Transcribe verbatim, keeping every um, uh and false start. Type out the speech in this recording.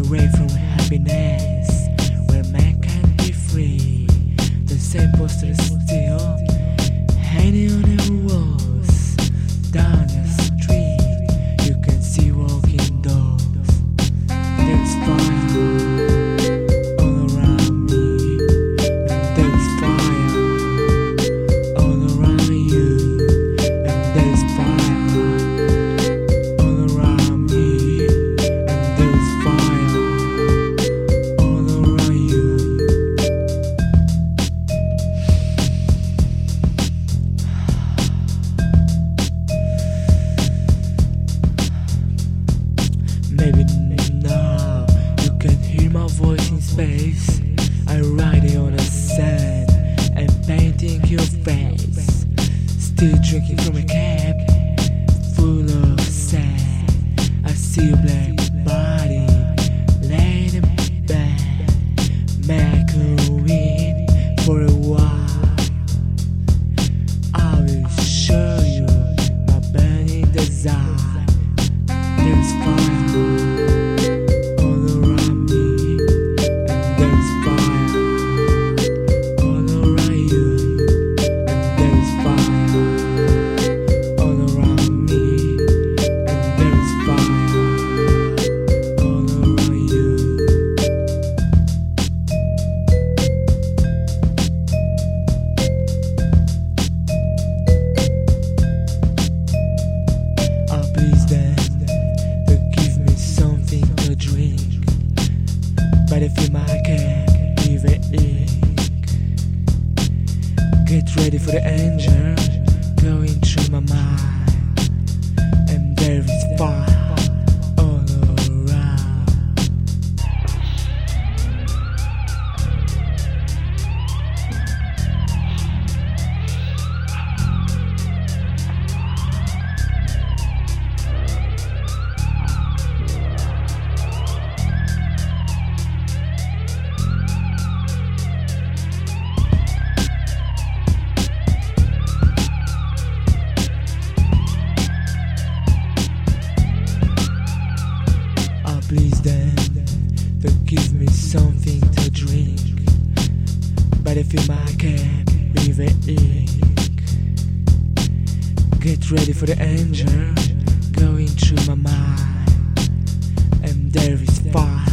away from happiness, where man can be free. The same poster is still hanging on the walls. Down the street, you can see walking dogs. There's fire all around me, and there's fire all around you, and there's fire all around me, and there's fire all around you. Maybe now you can hear my voice in space. I ride it on the sand and painting your face. Still drinking from a cup full of sand. I see your black body laying in bed. May I go in for a while? I will show you my burning desire. There's fire all around me, and there's fire all around you, and there's fire all around me, and there's fire all around you. Oh, please then, give me something to drink. But if you might can give it ink. Get ready for the anger going through my mind, and there is fire all around. Oh, please then, to give me something to drink. But if you might can leave it ink. Get ready for the anger going through my mind, and there is fire